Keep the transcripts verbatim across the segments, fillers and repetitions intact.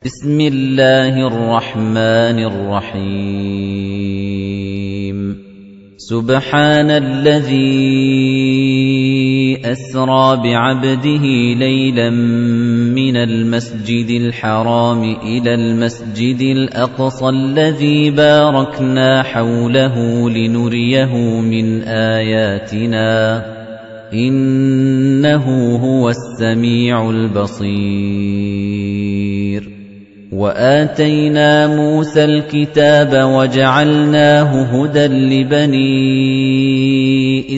بسم الله الرحمن الرحيم سبحان الذي أسرى بعبده ليلا من المسجد الحرام إلى المسجد الأقصى الذي باركنا حوله لنريه من آياتنا إنه هو السميع البصير وآتينا موسى الكتاب وجعلناه هدى لبني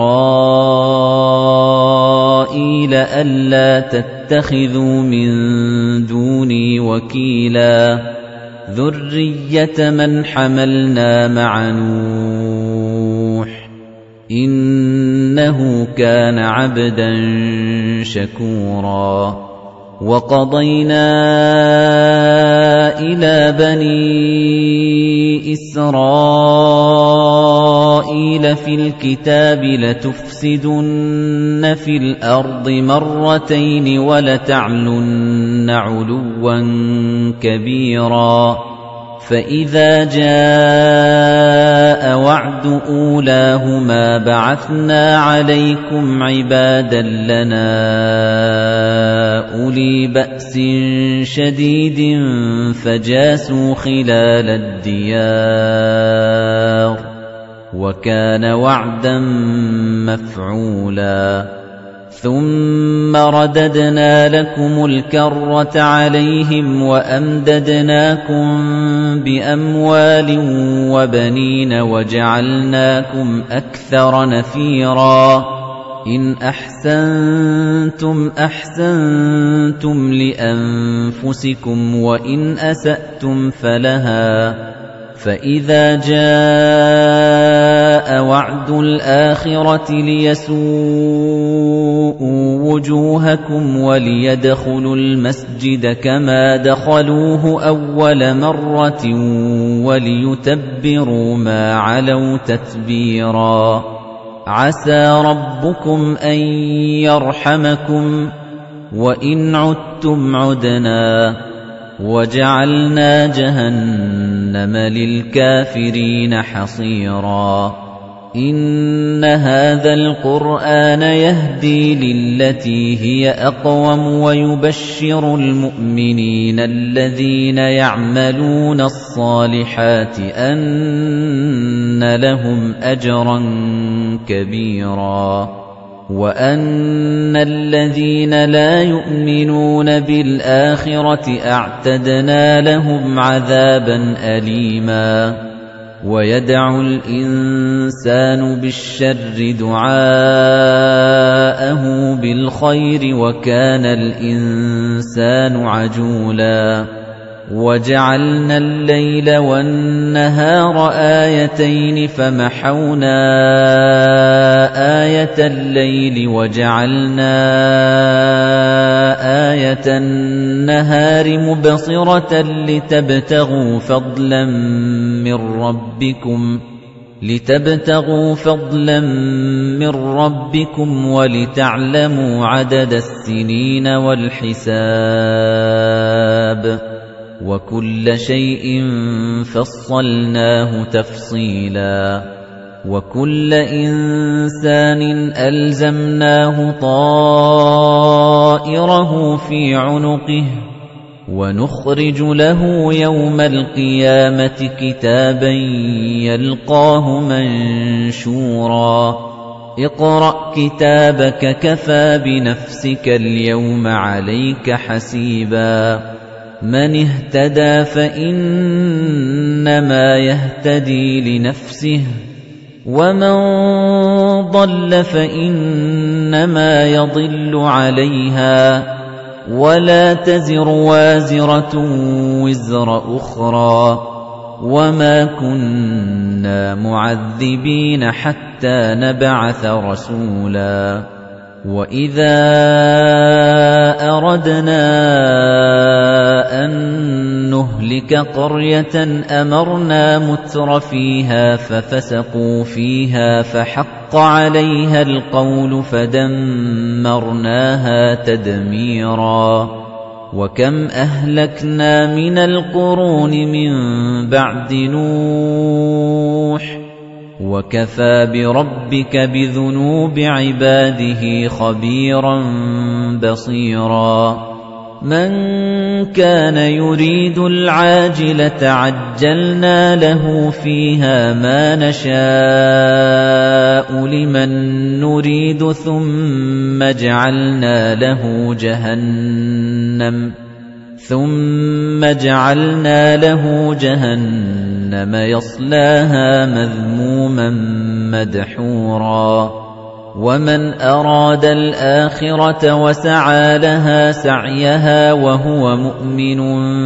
إسرائيل ألا تتخذوا من دوني وكيلا ذرية من حملنا مع نوح إنه كان عبدا شكورا وَقَضَيْنَا إِلَى بَنِي إِسرائيلَ فِي الْكِتَابِ لَتُفْسِدُنَّ فِي الْأَرْضِ مَرَّتَيْنِ وَلَتَعْلُنَّ عُلُوًّا كَبِيرًا فَإِذَا جَاءَ وَعْدُ أُولَاهُمَا بَعَثْنَا عَلَيْكُمْ عِبَادًا لَّنَا أُولِي بَأْسٍ شَدِيدٍ فَجَاسُوا خِلَالَ الدِّيَارِ وَكَانَ وَعْدًا مَّفْعُولًا ثُمَّ رَدَدْنَا لَكُمُ الْكَرَّةَ عَلَيْهِمْ وَأَمْدَدْنَاكُمْ بِأَمْوَالٍ وَبَنِينَ وَجَعَلْنَاكُمْ أَكْثَرَ نَفِيرًا إِنْ أَحْسَنتُمْ أَحْسَنتُمْ لِأَنفُسِكُمْ وَإِنْ أَسَأْتُمْ فَلَهَا فَإِذَا جَاءَ وَعْدُ الْآخِرَةِ لِيَسُوءُوا وُجُوهَكُمْ وَلِيَدْخُلُوا الْمَسْجِدَ كَمَا دَخَلُوهُ أَوَّلَ مَرَّةٍ وَلِيُتَبِّرُوا مَا عَلَوْا تَتْبِيرًا عَسَى رَبُّكُمْ أَن يَرْحَمَكُمْ وَإِنْ عُدتُّمْ عُدْنَا وَجَعَلْنَا جَهَنَّمَ لِلْكَافِرِينَ حَصِيرًا إِنَّ هَذَا الْقُرْآنَ يَهْدِي لِلَّتِي هِيَ أَقْوَمُ وَيُبَشِّرُ الْمُؤْمِنِينَ الَّذِينَ يَعْمَلُونَ الصَّالِحَاتِ أَنَّ لَهُمْ أَجْرًا كَبِيرًا وَأَنَّ الَّذِينَ لَا يُؤْمِنُونَ بِالْآخِرَةِ أَعْتَدْنَا لَهُمْ عَذَابًا أَلِيمًا وَيَدْعُ الْإِنسَانُ بِالشَّرِّ دُعَاءَهُ بِالْخَيْرِ وَكَانَ الْإِنسَانُ عَجُولًا وَجَعَلْنَا اللَّيْلَ وَالنَّهَارَ آيَتَيْنِ فَمَحَوْنَا آيَةَ اللَّيْلِ وَجَعَلْنَا آيَةَ النَّهَارِ مُبْصِرَةً لِتَبْتَغُوا فَضْلًا مِّن رَّبِّكُمْ لِتَبْتَغُوا فَضْلًا مِّن رَّبِّكُمْ وَلِتَعْلَمُوا عَدَدَ السِّنِينَ وَالْحِسَابَ وَكُلَّ شَيْءٍ فَصَّلْنَاهُ تَفْصِيلًا وَكُلَّ إِنسَانٍ أَلْزَمْنَاهُ طَائِرَهُ فِي عُنُقِهِ وَنُخْرِجُ لَهُ يَوْمَ الْقِيَامَةِ كِتَابًا يَلْقَاهُ مَنشُورًا اقْرَأْ كِتَابَكَ كَفَى بِنَفْسِكَ الْيَوْمَ عَلَيْكَ حَسِيبًا مَنِ اهْتَدَى فَإِنَّمَا يَهْتَدِي لِنَفْسِهِ وَمَنْ ضَلَّ فَإِنَّمَا يَضِلُّ عَلَيْهَا وَلَا تَزِرُ وَازِرَةٌ وِزْرَ أُخْرَى وَمَا كُنَّا مُعَذِّبِينَ حَتَّى نَبْعَثَ رَسُولًا وَإِذَا أَرَدْنَا أَن نُّهْلِكَ قَرْيَةً أَمَرْنَا مُتْرَفِيهَا فَفَسَقُوا فِيهَا فَحَقَّ عَلَيْهَا الْقَوْلُ فَدَمَّرْنَاهَا تَدْمِيرًا وَكَمْ أَهْلَكْنَا مِنَ الْقُرُونِ مِن بَعْدِ نُوحٍ وَكَفَى بِرَبِّكَ بِذُنُوبِ عِبَادِهِ خَبِيرًا بَصِيرًا مَنْ كَانَ يُرِيدُ الْعَاجِلَةَ عَجَّلْنَا لَهُ فِيهَا مَا نَشَاءُ لِمَن نُّرِيدُ ثُمَّ جَعَلْنَا لَهُ جَهَنَّمَ ثُمَّ جَعَلْنَا لَهُ جَهَنَّمَ يَصْلَاهَا مَذْمُومًا مَّدْحُورًا وَمَنْ أَرَادَ الْآخِرَةَ وَسَعَى لَهَا سَعْيَهَا وَهُوَ مُؤْمِنٌ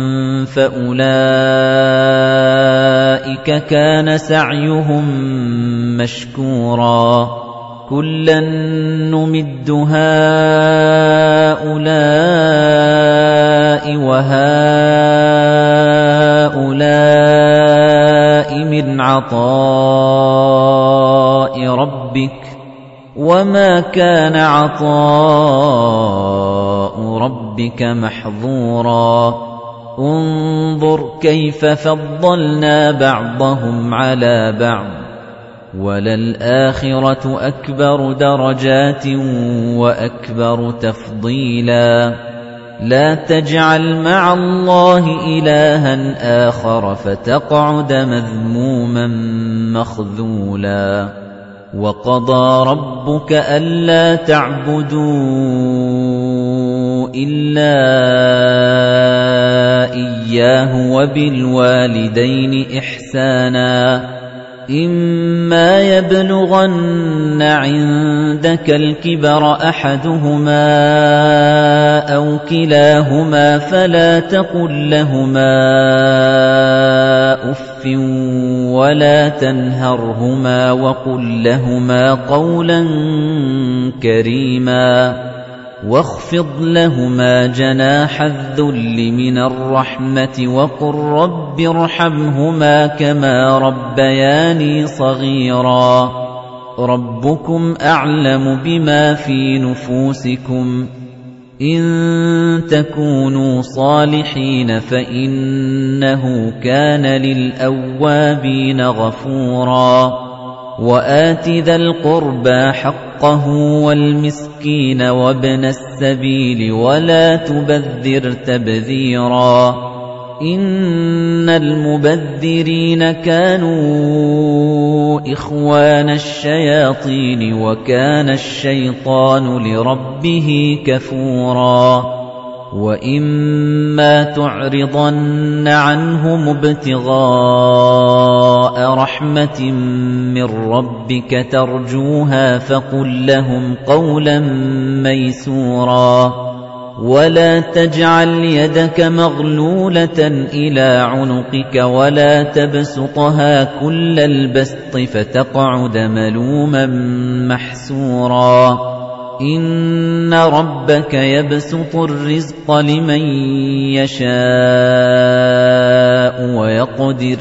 فَأُولَئِكَ كَانَ سَعْيُهُم مَّشْكُورًا كُلًّا نُّمِدُّ هَٰؤُلَاءِ وَهَٰؤُلَاءِ مِنْ عَطَاءِ رَبِّكَ وَمَا كَانَ عَطَاءُ رَبِّكَ مَحْظُورًا انظُرْ كَيْفَ فَضَّلْنَا بَعْضَهُمْ عَلَى بَعْضٍ وَلَلْآخِرَةُ أَكْبَرُ دَرَجَاتٍ وَأَكْبَرُ تَفْضِيلًا لَا تَجْعَلْ مَعَ اللَّهِ إِلَٰهًا آخَرَ فَتَقْعُدَ مَذْمُومًا مَّخْذُولًا وَقَضَىٰ رَبُّكَ أَلَّا تَعْبُدُوا إِلَّا إِيَّاهُ وَبِالْوَالِدَيْنِ إِحْسَانًا إِمَّا يَبْلُغَنَّ عِندَكَ الْكِبَرَ أَحَدُهُمَا أَوْ كِلَاهُمَا فَلَا تَقُل لَّهُمَا أُفٍّ وَلَا تَنْهَرْهُمَا وَقُل لَّهُمَا قَوْلًا كَرِيمًا وَاخْفِضْ لَهُمَا جَنَاحَ الذُّلِّ مِنَ الرَّحْمَةِ وَقُل رَّبِّ ارْحَمْهُمَا كَمَا رَبَّيَانِي صَغِيرًا رَّبُّكُمْ أَعْلَمُ بِمَا فِي نُفُوسِكُمْ إِن تَكُونُوا صَالِحِينَ فَإِنَّهُ كَانَ لِلْأَوَّابِينَ غَفُورًا وَآتِ ذَا الْقُرْبَى حَقَّهُ وَالْمِسْكِينَ وَابْنَ السَّبِيلِ وَلَا تُبَذِّرْ تَبْذِيرًا إِنَّ الْمُبَذِّرِينَ كَانُوا إِخْوَانَ الشَّيَاطِينِ وَكَانَ الشَّيْطَانُ لِرَبِّهِ كَفُورًا وَإِمَّا تُعْرِضَنَّ عَنْهُمُ ابْتِغَاءَ رَحْمَةٍ مِّن رَّبِّكَ تَرْجُوهَا فَقُل لَّهُمْ قَوْلًا مَّيْسُورًا وَلَا تَجْعَلْ يَدَكَ مَغْلُولَةً إِلَىٰ عُنُقِكَ وَلَا تَبْسُطْهَا كُلَّ الْبَسْطِ فَتَقْعُدَ مَلُومًا مَّحْسُورًا إِنَّ رَبَّكَ يَبْسُطُ الرِّزْقَ لِمَن يَشَاءُ وَيَقْدِرُ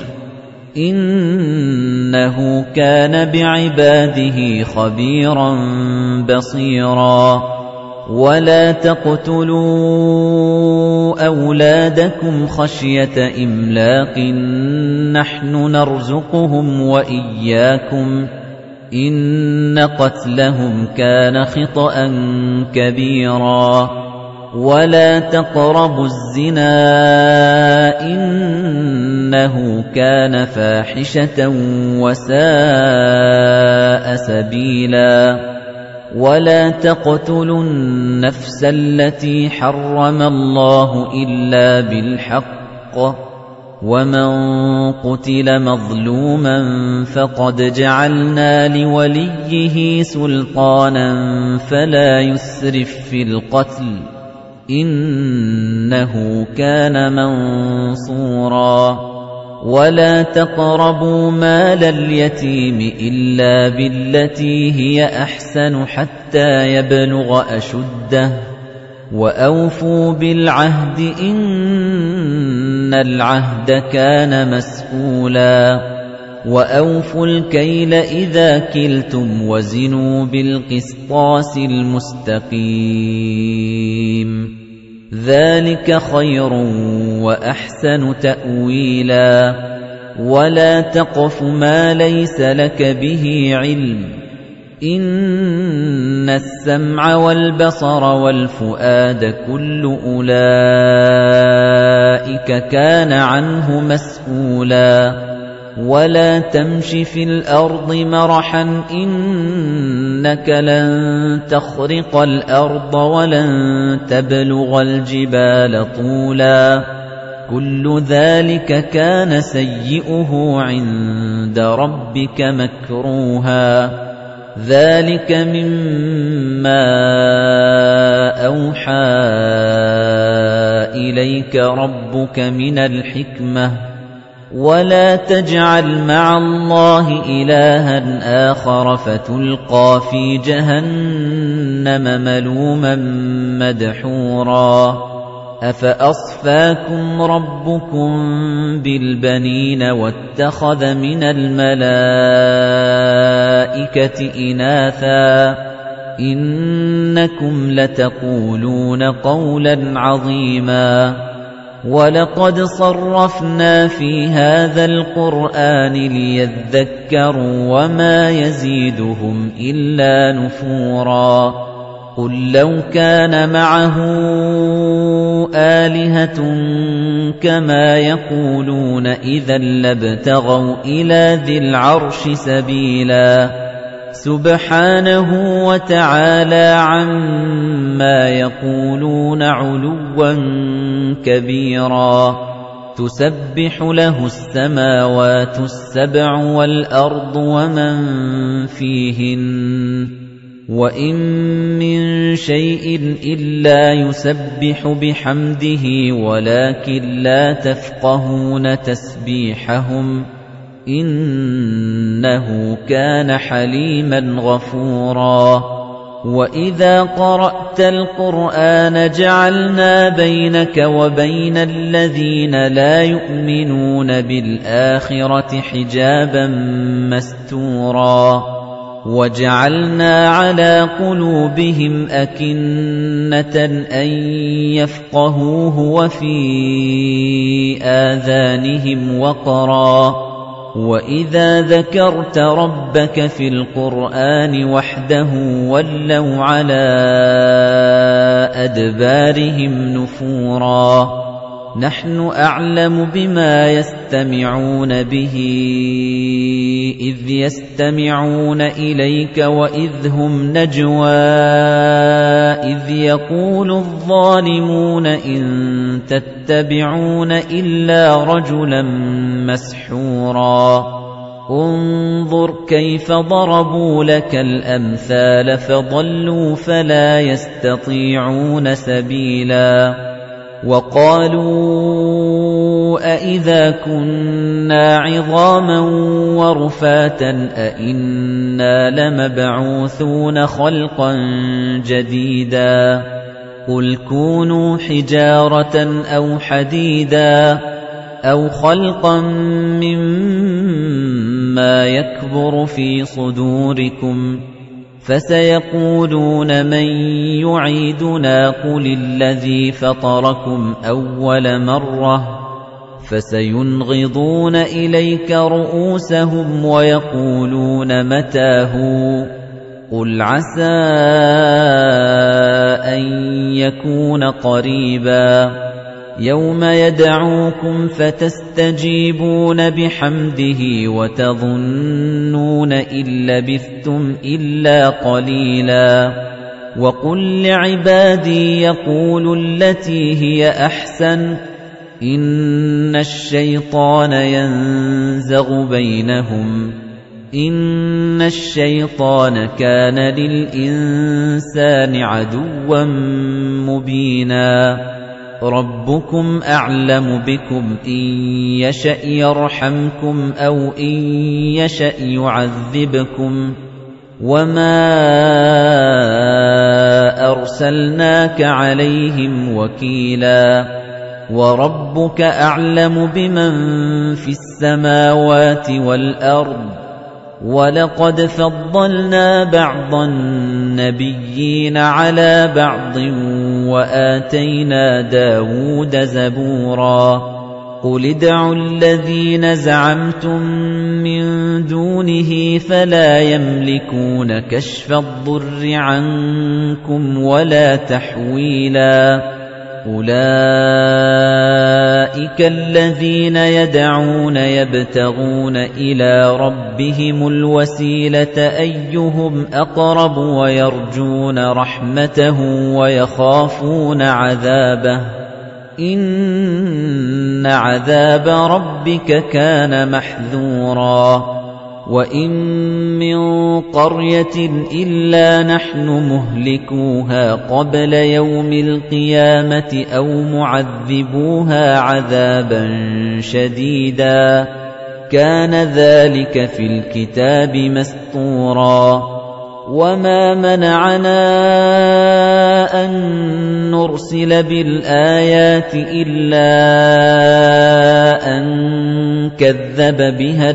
إِنَّهُ كَانَ بِعِبَادِهِ خَبِيرًا بَصِيرًا وَلَا تَقْتُلُوا أَوْلَادَكُمْ خَشْيَةَ إِمْلَاقٍ نَّحْنُ نَرْزُقُهُمْ وَإِيَّاكُمْ إِنَّ قَتْلَهُمْ كَانَ خِطْئًا كَبِيرًا وَلَا تَقْرَبُوا الزِّنَا إِنَّهُ كَانَ فَاحِشَةً وَسَاءَ سَبِيلًا وَلَا تَقْتُلُوا النَّفْسَ الَّتِي حَرَّمَ اللَّهُ إِلَّا بِالْحَقِّ وَمَن قُتِلَ مَظْلُومًا فَقَدْ جَعَلْنَا لِوَلِيِّهِ سُلْطَانًا فَلَا يُسْرِف فِّي الْقَتْلِ إِنَّهُ كَانَ مَنصُورًا وَلَا تَقْرَبُوا مَالَ الْيَتِيمِ إِلَّا بِالَّتِي هِيَ أَحْسَنُ حَتَّىٰ يَبْلُغَ أَشُدَّهُ وَأَوْفُوا بِالْعَهْدِ إِنَّ الْعَهْدَ كَانَ مَسْئُولًا وَأَوْفُوا الْكَيْلَ إِذَا كِلْتُمْ وَزِنُوا بِالْقِسْطَاسِ الْمُسْتَقِيمِ ذَلِكَ خَيْرٌ وَأَحْسَنُ تَأْوِيلًا وَلَا تَقْفُ مَا لَيْسَ لَكَ بِهِ عِلْمٌ إِنَّ السَّمْعَ وَالْبَصَرَ وَالْفُؤَادَ كُلُّ أُولَئِكَ كَانَ عَنْهُ مَسْئُولًا وَلَا تَمْشِ فِي الْأَرْضِ مَرَحًا إِنَّكَ لَن تَخْرِقَ الْأَرْضَ وَلَن تَبْلُغَ الْجِبَالَ طُولًا كُلُّ ذَلِكَ كَانَ سَيِّئُهُ عِندَ رَبِّكَ مَكْرُوهًا ذَلِكَ مِمَّا أَوْحَى إِلَيْكَ رَبُّكَ مِنَ الْحِكْمَةِ وَلَا تَجْعَلْ مَعَ اللَّهِ إِلَٰهًا آخَرَ فَتُلْقَىٰ فِي جَهَنَّمَ مَلُومًا مَّدْحُورًا أَفَأَصْفَاكُمْ رَبُّكُم بِالْبَنِينَ وَاتَّخَذَ مِنَ الْمَلَائِكَةِ إِنَاثًا إِنَّكُمْ لَتَقُولُونَ قَوْلًا عَظِيمًا وَلَقَدْ صَرَّفْنَا فِي هَذَا الْقُرْآنِ لِيَذَّكَّرُوا وَمَا يَزِيدُهُمْ إِلَّا نُفُورًا قُل لَّوْ كَانَ مَعَهُ آلِهَةٌ كَمَا يَقُولُونَ إِذًا لَّابْتَغَوْا إِلَى ذِي الْعَرْشِ سَبِيلًا سُبْحَانَهُ وَتَعَالَى عَمَّا يَقُولُونَ عُلُوًّا كَبِيرًا تُسَبِّحُ لَهُ السَّمَاوَاتُ السَّبْعُ وَالْأَرْضُ وَمَن فِيهِنَّ وَإِن مِّن شَيْءٍ إِلَّا يُسَبِّحُ بِحَمْدِهِ وَلَكِن لَّا تَفْقَهُونَ تَسْبِيحَهُمْ إِنَّهُ كَانَ حَلِيمًا غَفُورًا وَإِذَا قَرَأْتَ الْقُرْآنَ جَعَلْنَا بَيْنَكَ وَبَيْنَ الَّذِينَ لَا يُؤْمِنُونَ بِالْآخِرَةِ حِجَابًا مَّسْتُورًا وَجَعَلْنَا عَلَىٰ قُلُوبِهِمْ أَكِنَّةً أَن يَفْقَهُوهُ وَفِي آذَانِهِمْ وَقْرًا وَإِذَا ذَكَرْتَ رَبَّكَ فِي الْقُرْآنِ وَحْدَهُ وَلَّوْا عَلَىٰ أَدْبَارِهِمْ نُفُورًا نَحْنُ أَعْلَمُ بِمَا يَسْتَمِعُونَ بِهِ إِذْ يَسْتَمِعُونَ إِلَيْكَ وَإِذْ هُمْ نَجْوَىٰ إِذْ يَقُولُ الظَّالِمُونَ إِن تَتَّبِعُونَ إِلَّا رَجُلًا مَّسْحُورًا انظُرْ كَيْفَ ضَرَبُوا لَكَ الْأَمْثَالَ فَضَلُّوا فَلَا يَسْتَطِيعُونَ سَبِيلًا وَقَالُوا أَإِذَا كُنَّا عِظَامًا وَرُفَاتًا أَإِنَّا لَمَبْعُوثُونَ خَلْقًا جَدِيدًا قُلْ كُونُوا حِجَارَةً أَوْ حَدِيدًا أَوْ خَلْقًا مِّمَّا يَكْبُرُ فِي صُدُورِكُمْ فَسَيَقُولُونَ مَن يُعِيدُنَا قُلِ الَّذِي فَطَرَكُمْ أَوَّلَ مَرَّةٍ فَسَيُنْغِضُونَ إِلَيْكَ رُءُوسَهُمْ وَيَقُولُونَ مَتَىٰ هُوَ قُلْ عَسَىٰ أَن يَكُونَ قَرِيبًا يَوْمَ يَدْعُوكُمْ فَتَسْتَجِيبُونَ بِحَمْدِهِ وَتَظُنُّونَ إِن لَّبِثْتُمْ إِلَّا قَلِيلًا وَقُل لِّعِبَادِي يَقُولُوا الَّتِي هِيَ أَحْسَنُ إِنَّ الشَّيْطَانَ يَنزَغُ بَيْنَهُمْ إِنَّ الشَّيْطَانَ كَانَ لِلْإِنسَانِ عَدُوًّا مُّبِينًا رَبُّكُمْ أَعْلَمُ بِكُمْ إِن يَشَأْ يَرْحَمْكُمْ أَوْ إِن يَشَأْ يُعَذِّبْكُمْ وَمَا أَرْسَلْنَاكَ عَلَيْهِمْ وَكِيلًا وَرَبُّكَ أَعْلَمُ بِمَن فِي السَّمَاوَاتِ وَالْأَرْضِ وَلَقَدْ فَضَّلْنَا بَعْضَ النَّبِيِّينَ عَلَى بَعْضٍ وآتينا داود زبورا قل ادعوا الذين زعمتم من دونه فلا يملكون كشف الضر عنكم ولا تحويلا أولئك الذين يدعون يبتغون إلى ربهم الوسيلة أيهم أقرب ويرجون رحمته ويخافون عذابه إن عذاب ربك كان محذورا وإن من قرية إلا نحن مهلكوها قبل يوم القيامة أو معذبوها عذابا شديدا كان ذلك في الكتاب مسطورا وما منعنا أن نرسل بالآيات إلا أن كذب بها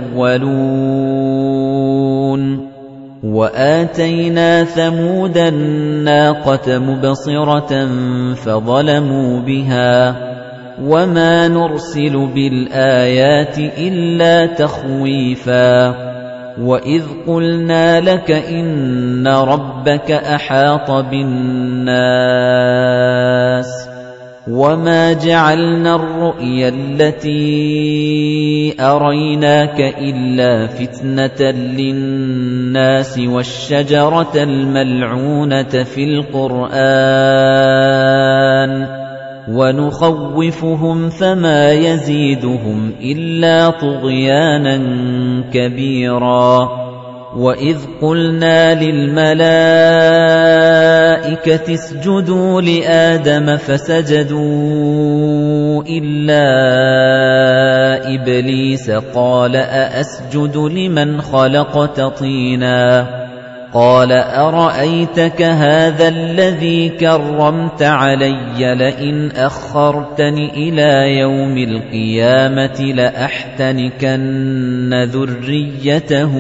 الأولون وآتينا ثمود الناقة مبصرة فظلموا بها وما نرسل بالآيات إلا تخويفا وَإِذْ قُلْنَا لَكَ إِنَّ رَبَّكَ أَحَاطَ بِالنَّاسِ وَمَا جَعَلْنَا الرُّؤْيَا الَّتِي أَرَيْنَاكَ إِلَّا فِتْنَةً لِلنَّاسِ وَالشَّجَرَةَ الْمَلْعُونَةَ فِي الْقُرْآنِ وَنُخَوِّفُهُمْ فَمَا يَزِيدُهُمْ إِلَّا طُغْيَانًا كَبِيرًا وَإِذْ قُلْنَا لِلْمَلَائِكَةِ اسْجُدُوا لِآدَمَ فَسَجَدُوا إِلَّا إِبْلِيسَ قَالَ أَأَسْجُدُ لِمَنْ خَلَقْتَ طِينًا قَالَ أَرَأَيْتَكَ هَذَا الَّذِي كَرَّمْتَ عَلَيَّ لَئِنْ أَخَّرْتَنِ إِلَى يَوْمِ الْقِيَامَةِ لَأَحْتَنِكَنَّ ذُرِّيَّتَهُ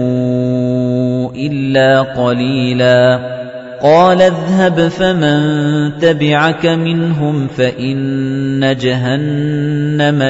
إِلَّا قَلِيلًا قَالَ اذْهَبْ فَمَن تَبِعَكَ مِنْهُمْ فَإِنَّ جَهَنَّمَ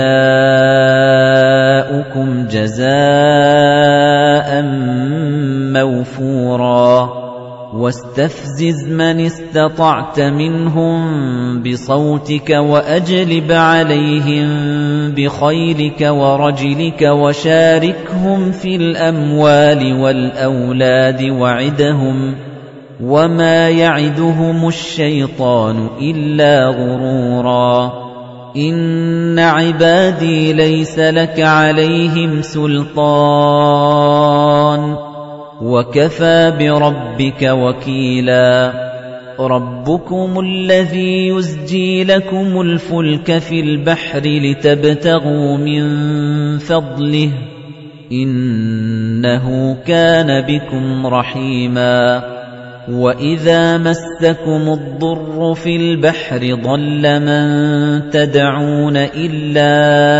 جَزَاؤُكُمْ جَزَاءً مَّوْفُورًا وَاسْتَفْزِزْ مَنِ اسْتَطَعْتَ مِنْهُم بِصَوْتِكَ وَأَجْلِبْ عَلَيْهِم بِخَيْلِكَ وَرَجِلِكَ وَشَارِكْهُمْ فِي الْأَمْوَالِ وَالْأَوْلَادِ وَعِدْهُمْ وَمَا يَعِدُهُمُ الشَّيْطَانُ إِلَّا غُرُورًا إِنَّ عِبَادِي لَيْسَ لَكَ عَلَيْهِمْ سُلْطَانٌ وَكَفَى بِرَبِّكَ وَكِيلًا رَبُّكُمُ الَّذِي يُزْجِي لَكُمُ الْفُلْكَ فِي الْبَحْرِ لِتَبْتَغُوا مِن فَضْلِهِ إِنَّهُ كَانَ بِكُمْ رَحِيمًا وَإِذَا مَسَّكُمُ الضُّرُّ فِي الْبَحْرِ ضَلَّ مَن تَدْعُونَ إِلَّا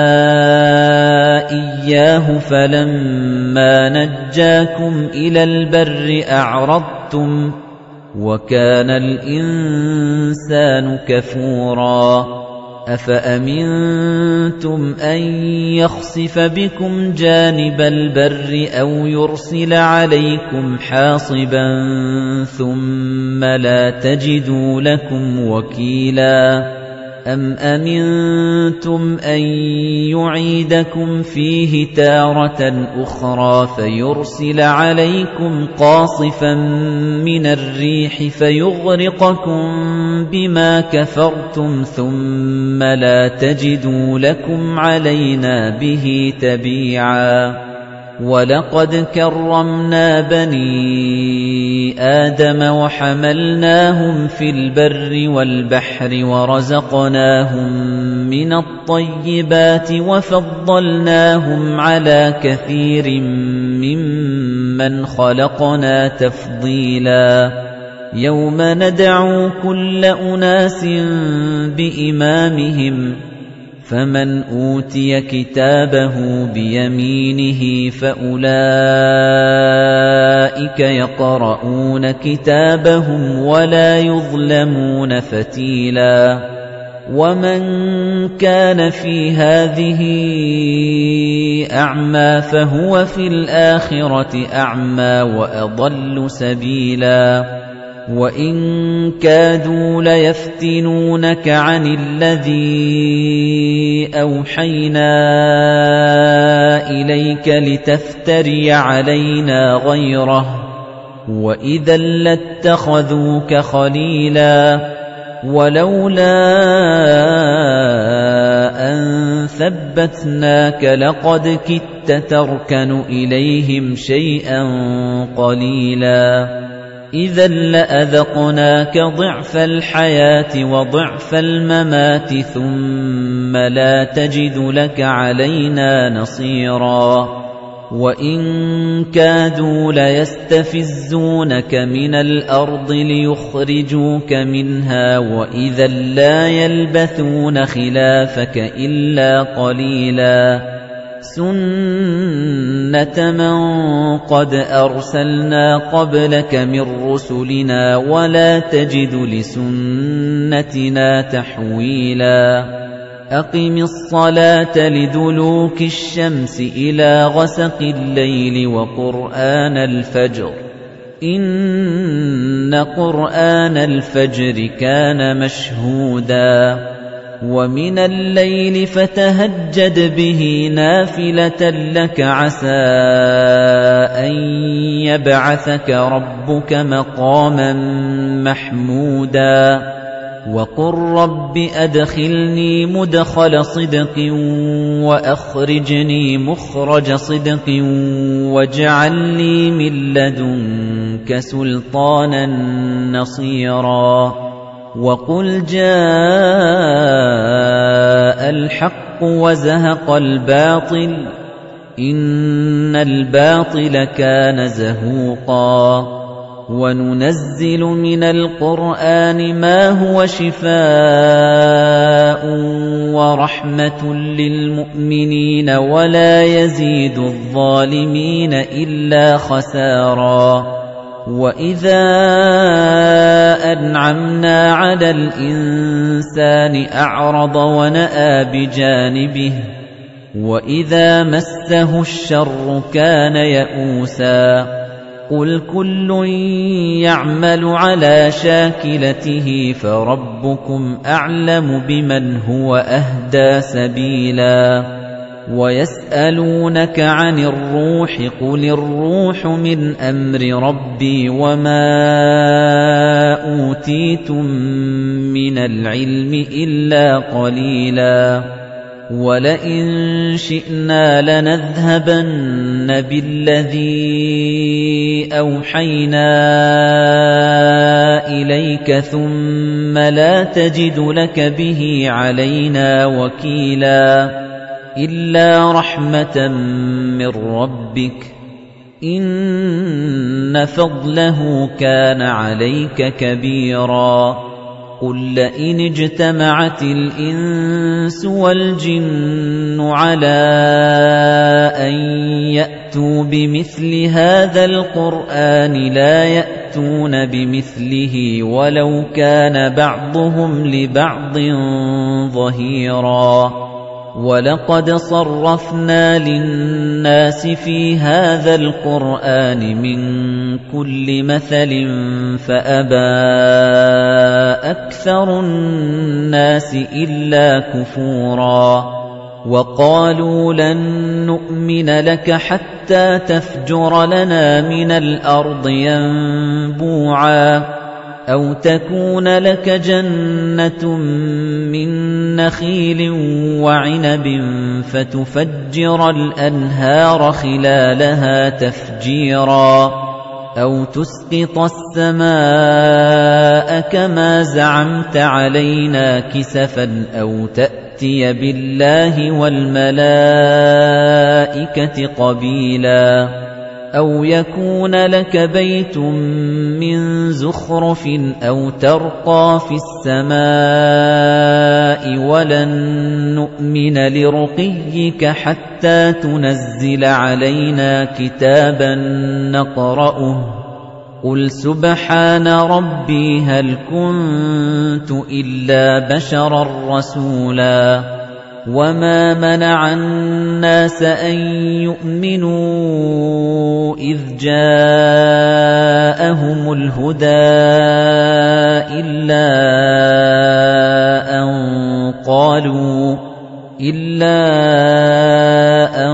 إِيَّاهُ فَلَمَّا نَجَّاكُمْ إِلَى الْبَرِّ أَعْرَضْتُمْ وَكَانَ الْإِنسَانُ كَفُورًا أَفَأَمِنْتُمْ أَنْ يَخْسِفَ بِكُمْ جَانِبَ الْبَرِّ أَوْ يُرْسِلَ عَلَيْكُمْ حَاصِبًا ثُمَّ لَا تَجِدُوا لَكُمْ وَكِيلًا أَمْ أَمِنْتُمْ أَنْ يُعِيدَكُمْ فِيهِ تَارَةً أُخْرَى فَيُرْسِلَ عَلَيْكُمْ قَاصِفًا مِنَ الرِّيحِ فَيُغْرِقَكُمْ بِمَا كَفَرْتُمْ ثُمَّ لَا تَجِدُوا لَكُمْ عَلَيْنَا بِهِ تَبِيعًا وَلَقَدْ كَرَّمْنَا بَنِي آدَمَ وَحَمَلْنَاهُمْ فِي الْبَرِّ وَالْبَحْرِ وَرَزَقْنَاهُم مِّنَ الطَّيِّبَاتِ وَفَضَّلْنَاهُمْ عَلَى كَثِيرٍ مِّمَّنْ خَلَقْنَا تَفْضِيلًا يَوْمَ نَدْعُو كُلَّ أُنَاسٍ بِإِمَامِهِمْ فَمَنْ أُوتِيَ كِتَابَهُ بِيَمِينِهِ فَأُولَئِكَ يَقْرَؤُونَ كِتَابَهُمْ وَلَا يُظْلَمُونَ فَتِيلًا وَمَنْ كَانَ فِي هَذِهِ أَعْمَى فَهُوَ فِي الْآخِرَةِ أَعْمَى وَأَضَلُّ سَبِيلًا وَإِن كَادُوا لَيَفْتِنُونَكَ عَنِ الَّذِي أَوْحَيْنَا إِلَيْكَ لِتَفْتَرِيَ عَلَيْنَا غَيْرَهُ وَإِذًا لَّاتَّخَذُوكَ خَلِيلًا وَلَوْلَا أَن ثَبَّتْنَاكَ لَقَدْ كِدتَّ تَرْكَنُ إِلَيْهِمْ شَيْئًا قَلِيلًا إِذًا لَّأَذَقْنَاكَ ضِعْفَ الْحَيَاةِ وَضِعْفَ الْمَمَاتِ ثُمَّ لَا تَجِدُ لَكَ عَلَيْنَا نَصِيرًا وَإِن كَادُوا لَيَسْتَفِزُّونَكَ مِنَ الْأَرْضِ لِيُخْرِجُوكَ مِنْهَا وَإِذًا لَّا يَلْبَثُونَ خِلَافَكَ إِلَّا قَلِيلًا سُنَّةَ مَن قَدْ أَرْسَلْنَا قَبْلَكَ مِن رُّسُلِنَا وَلَا تَجِدُ لِسُنَّتِنَا تَحْوِيلًا أَقِمِ الصَّلَاةَ لِدُلُوكِ الشَّمْسِ إِلَى غَسَقِ اللَّيْلِ وَقُرْآنَ الْفَجْرِ إِنَّ قُرْآنَ الْفَجْرِ كَانَ مَشْهُودًا وَمِنَ اللَّيْلِ فَتَهَجَّدْ بِهِ نَافِلَةً لَّكَ عَسَىٰ أَن يَبْعَثَكَ رَبُّكَ مَقَامًا مَّحْمُودًا وَقُل رَّبِّ أَدْخِلْنِي مُدْخَلَ صِدْقٍ وَأَخْرِجْنِي مُخْرَجَ صِدْقٍ وَاجْعَل لِّي مِن لَّدُنكَ سُلْطَانًا نَّصِيرًا وَقُلْ جَاءَ الْحَقُّ وَزَهَقَ الْبَاطِلُ إِنَّ الْبَاطِلَ كَانَ زَهُوقًا وَنُنَزِّلُ مِنَ الْقُرْآنِ مَا هُوَ شِفَاءٌ وَرَحْمَةٌ لِّلْمُؤْمِنِينَ وَلَا يَزِيدُ الظَّالِمِينَ إِلَّا خَسَارًا وَإِذَا أَنْعَمْنَا عَلَى الْإِنسَانِ أَعْرَضَ وَنَأَىٰ بِجَانِبِهِ وَإِذَا مَسَّهُ الشَّرُّ كَانَ يَئُوسًا قُلْ كُلٌّ يَعْمَلُ عَلَىٰ شَاكِلَتِهِ فَرَبُّكُمْ أَعْلَمُ بِمَنْ هُوَ أَهْدَىٰ سَبِيلًا وَيَسْأَلُونَكَ عَنِ الرُّوحِ قُلِ الرُّوحُ مِنْ أَمْرِ رَبِّي وَمَا أُوتِيتُم مِّنَ الْعِلْمِ إِلَّا قَلِيلًا وَلَئِن شِئْنَا لَنَذْهَبَنَّ بِالَّذِي أَوْحَيْنَا إِلَيْكَ ثُمَّ لَا تَجِدُ لَكَ بِهِ عَلَيْنَا وَكِيلًا إِلَّا رَحْمَةً مِّن رَّبِّكَ إِنَّ فَضْلَهُ كَانَ عَلَيْكَ كَبِيرًا قُل لَّئِنِ اجْتَمَعَتِ الْإِنسُ وَالْجِنُّ عَلَىٰ أَن يَأْتُوا بِمِثْلِ هَٰذَا الْقُرْآنِ لَا يَأْتُونَ بِمِثْلِهِ وَلَوْ كَانَ بَعْضُهُمْ لِبَعْضٍ ظَهِيرًا وَلَقَدْ صَرَّفْنَا لِلنَّاسِ فِي هَٰذَا الْقُرْآنِ مِن كُلِّ مَثَلٍ فَأَبَىٰ أَكْثَرُ النَّاسِ إِلَّا كُفُورًا وَقَالُوا لَن نُّؤْمِنَ لَكَ حَتَّىٰ تَفْجُرَ لَنَا مِنَ الْأَرْضِ يَنبُوعًا أَوْ تَكُونَ لَكَ جَنَّةٌ مِّن نَّخِيلٍ وَعِنَبٍ فَتُفَجِّرَ الْأَنْهَارَ خِلَالَهَا تَفْجِيرًا أَوْ تُسْقِطَ السَّمَاءَ كَمَا زَعَمْتَ عَلَيْنَا كِسَفًا أَوْ تَأْتِيَ بِاللَّهِ وَالْمَلَائِكَةِ قَبِيلًا أَوْ يَكُونَ لَكَ بَيْتٌ مِّن زُخْرُفٍ أَوْ تَرْقَىٰ فِي السَّمَاءِ وَلَن نُّؤْمِنَ لِرُقِيِّكَ حَتَّىٰ تُنَزِّلَ عَلَيْنَا كِتَابًا نَّقْرَؤُهُ ۗ قُلْ سُبْحَانَ رَبِّي هَلْ كُنتُ إِلَّا بَشَرًا رَّسُولًا وَمَا مَنَعَ النَّاسَ أَن يُؤْمِنُوا إِذْ جَاءَهُمُ الْهُدَىٰ إِلَّا أَن قَالُوا إِلَّا أَن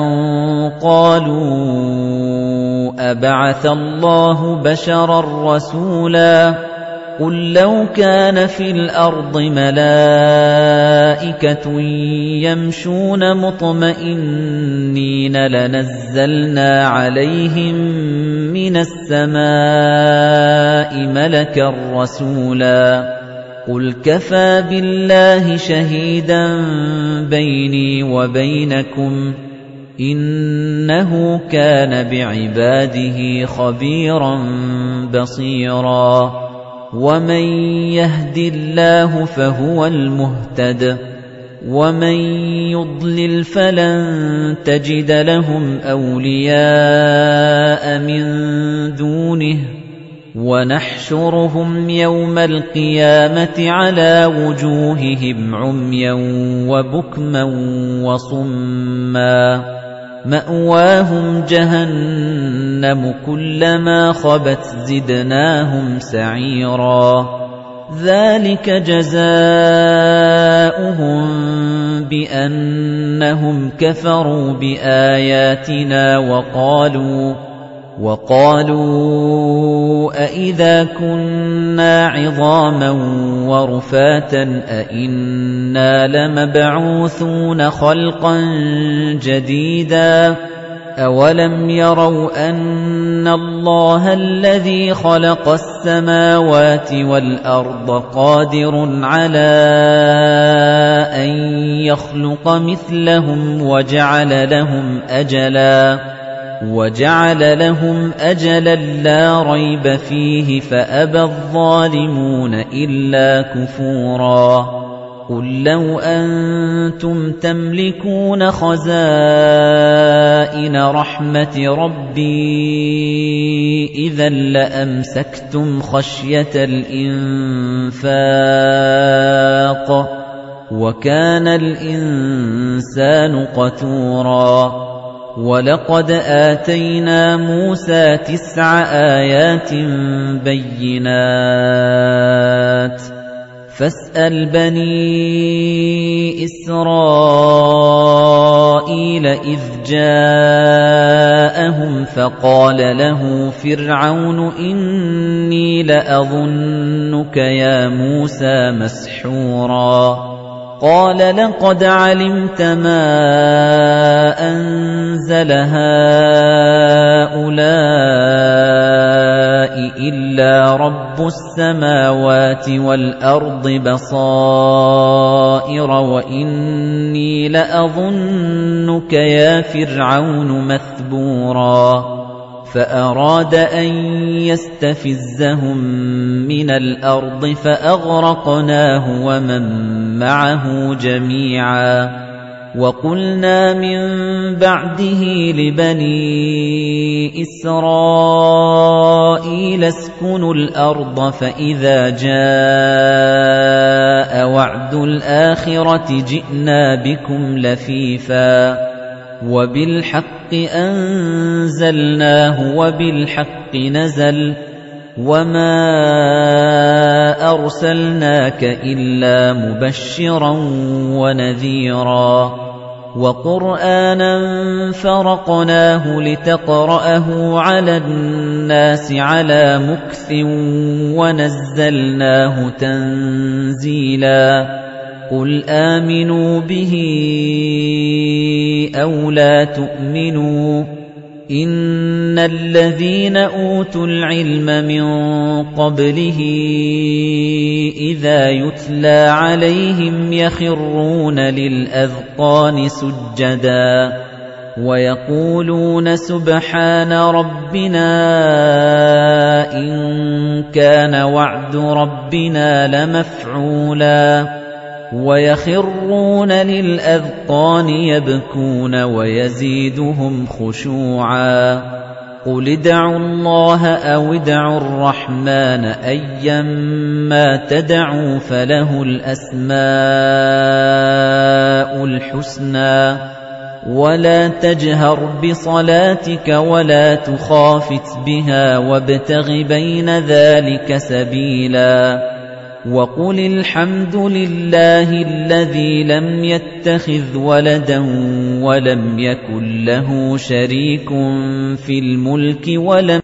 قَالُوا أَبَعَثَ اللَّهُ بَشَرًا رَّسُولًا قُل لَّوْ كَانَ فِي الْأَرْضِ مَلَائِكَةٌ يَمْشُونَ مُطْمَئِنِّينَ لَنَزَّلْنَا عَلَيْهِم مِّنَ السَّمَاءِ مَلَكًا رَّسُولًا قُلْ كَفَىٰ بِاللَّهِ شَهِيدًا بَيْنِي وَبَيْنَكُمْ ۚ إِنَّهُ كَانَ بِعِبَادِهِ خَبِيرًا بَصِيرًا وَمَن يَهْدِ اللَّهُ فَهُوَ الْمُهْتَدِ وَمَن يُضْلِلْ فَلَن تَجِدَ لَهُمْ أَوْلِيَاءَ مِن دُونِهِ وَنَحْشُرُهُمْ يَوْمَ الْقِيَامَةِ عَلَىٰ وُجُوهِهِمْ عُمْيًا وَبُكْمًا وَصُمًّا مَأْوَاهُمْ جَهَنَّمُ كُلَّمَا خَبَتْ زِدْنَاهُمْ سَعِيرًا ذَلِكَ جَزَاؤُهُم بِأَنَّهُمْ كَفَرُوا بِآيَاتِنَا وَقَالُوا وَقَالُوا أَإِذَا كُنَّا عِظَامًا وَرُفَاتًا أَإِنَّا لَمَبْعُوثُونَ خَلْقًا جَدِيدًا أَوَلَمْ يَرَوْا أَنَّ اللَّهَ الَّذِي خَلَقَ السَّمَاوَاتِ وَالْأَرْضَ قَادِرٌ عَلَىٰ أَن يَخْلُقَ مِثْلَهُمْ وَجَعَلَ لَهُمْ أَجَلًا وَجَعَلَ لَهُمْ أَجَلًا لَّا رَيْبَ فِيهِ فَأَبَى الظَّالِمُونَ إِلَّا كُفُورًا قُل لَّوْ أَنتُمْ تَمْلِكُونَ خَزَائِنَ رَحْمَةِ رَبِّي إِذًا لَّأَمْسَكْتُمْ خَشْيَةَ الْإِنفَاقِ وَكَانَ الْإِنسَانُ قَتُورًا وَلَقَدْ آتَيْنَا مُوسَى تِسْعَ آيَاتٍ بَيِّنَاتٍ فَاسْأَلْ بَنِي إِسْرَائِيلَ إِذْ جَاءَهُمْ فَقَالَ لَهُ فِرْعَوْنُ إِنِّي لَأَظُنُّكَ يَا مُوسَىٰ مَسْحُورًا قَالَ لَقَدْ عَلِمْتَ مَا أَنزَلَ هَٰؤُلَاءِ إِلَّا رَبُّ السَّمَاوَاتِ وَالْأَرْضِ بَصَائِرَ وَإِنِّي لَأَظُنُّكَ يَا فِرْعَوْنُ مَثْبُورًا فَأَرَادَ أَن يَسْتَفِزَّهُم مِّنَ الْأَرْضِ فَأَغْرَقْنَاهُ وَمَن مَّعَهُ جَمِيعًا وَقُلْنَا مِن بَعْدِهِ لِبَنِي إِسْرَائِيلَ اسْكُنُوا الْأَرْضَ فَإِذَا جَاءَ وَعْدُ الْآخِرَةِ جِئْنَا بِكُمْ لَفِيفًا وَبِالْحَقِّ أَنزَلْنَاهُ وَبِالْحَقِّ نَزَلَ وَمَا أَرْسَلْنَاكَ إِلَّا مُبَشِّرًا وَنَذِيرًا وَقُرْآنًا فَرَقْنَاهُ لِتَقْرَأَهُ عَلَى النَّاسِ عَلَى مُكْثٍ وَنَزَّلْنَاهُ تَنزِيلًا قُلْ آمِنُوا بِهِ أَوْ لَا تُؤْمِنُوا إِنَّ الَّذِينَ أُوتُوا الْعِلْمَ مِن قَبْلِهِ إِذَا يُتْلَىٰ عَلَيْهِمْ يَخِرُّونَ لِلْأَذْقَانِ سُجَّدًا وَيَقُولُونَ سُبْحَانَ رَبِّنَا إِن كَانَ وَعْدُ رَبِّنَا لَمَفْعُولًا وَيَخِرُّونَ لِلْأَذْقَانِ يَبْكُونَ وَيَزِيدُهُمْ خُشُوعًا قُلِ ادْعُوا اللَّهَ أَوِ ادْعُوا الرَّحْمَنَ أَيًّا مَّا تَدْعُوا فَلَهُ الْأَسْمَاءُ الْحُسْنَى وَلَا تَجْهَرْ بِصَلَاتِكَ وَلَا تُخَافِتْ بِهَا وَابْتَغِ بَيْنَ ذَلِكَ سَبِيلًا وَقُلِ الْحَمْدُ لِلَّهِ الَّذِي لَمْ يَتَّخِذْ وَلَدًا وَلَمْ يَكُن لَّهُ شَرِيكٌ فِي الْمُلْكِ وَلَمْ